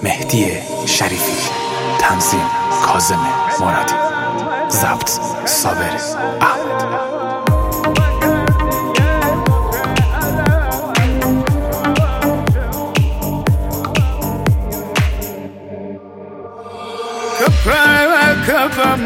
مهدی شریفی، تنظیم کاظم مرادی، ضبط صابر احمد. كفم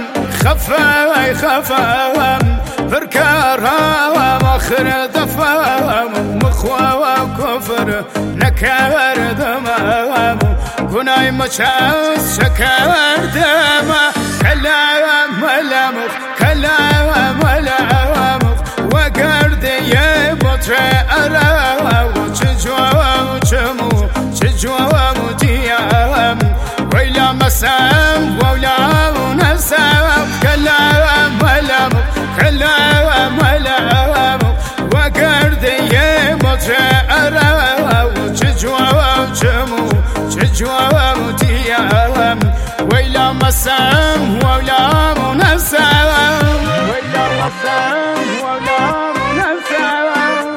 خفم بركارها واخر دفام مخوا وكفر نكر دمام قناي مشاس شكر دما كلام ملامخ كلام ملامخ وقرد يبطر أرا وشجوا مديام ويلا مسام ولا نسام كلام ملامخ كلام ملامخ وقرد يبطر أرا وشجوا مديام ويلا مسام ولا نسام ويلا مسام ولا نسام.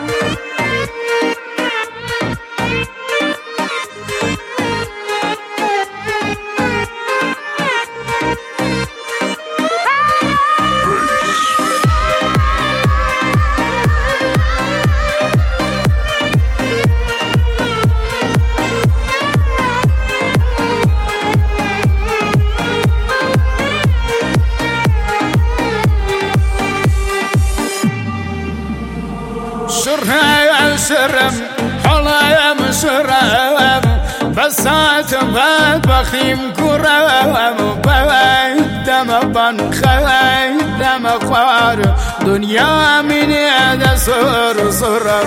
شرم حلا مشرم بسات بعد بخيم كرم بعد دم بان خير دم خوار دنيا من هذا صر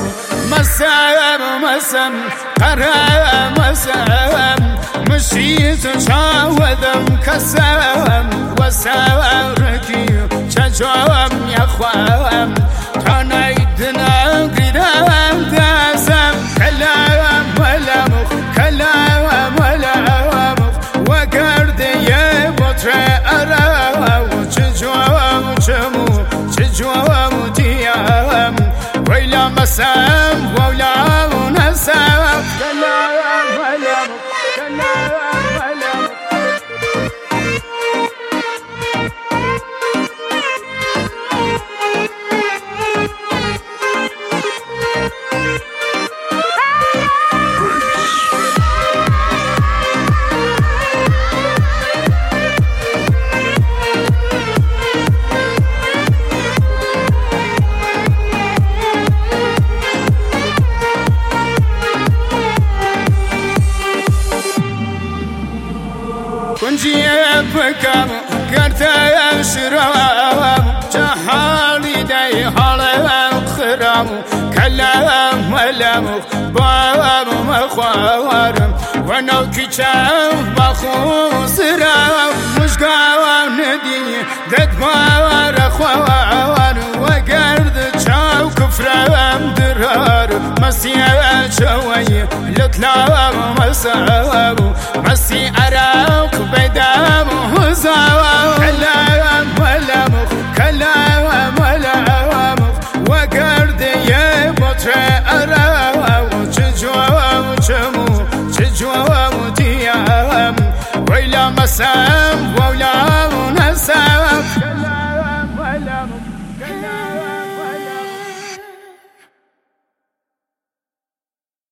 مسام قرام مسام مشيت شاودم كسام وساركي شجوم يا خوام تنايدنا قدام داسم كلام ملامخ كلام ملامخ وقرد يبطر أرا وشجوا مديام ويلا مسام ولا نسام كلام ملامخ كلام ملامخ. كنجي بكم قرت شرام جهالي داي حالم خرام كلام ملامخ بام مخوار ونو كيشاف بخو سرام مش قاوم ندي دد بار خوار وقرد شاو كفرام درار مسيا شوي لطلع مساب مسي أراك بدام هزاو كلام ملامخ كلام ملامخ وقرد يبطر أرا وشجوا مديام ويلا مسام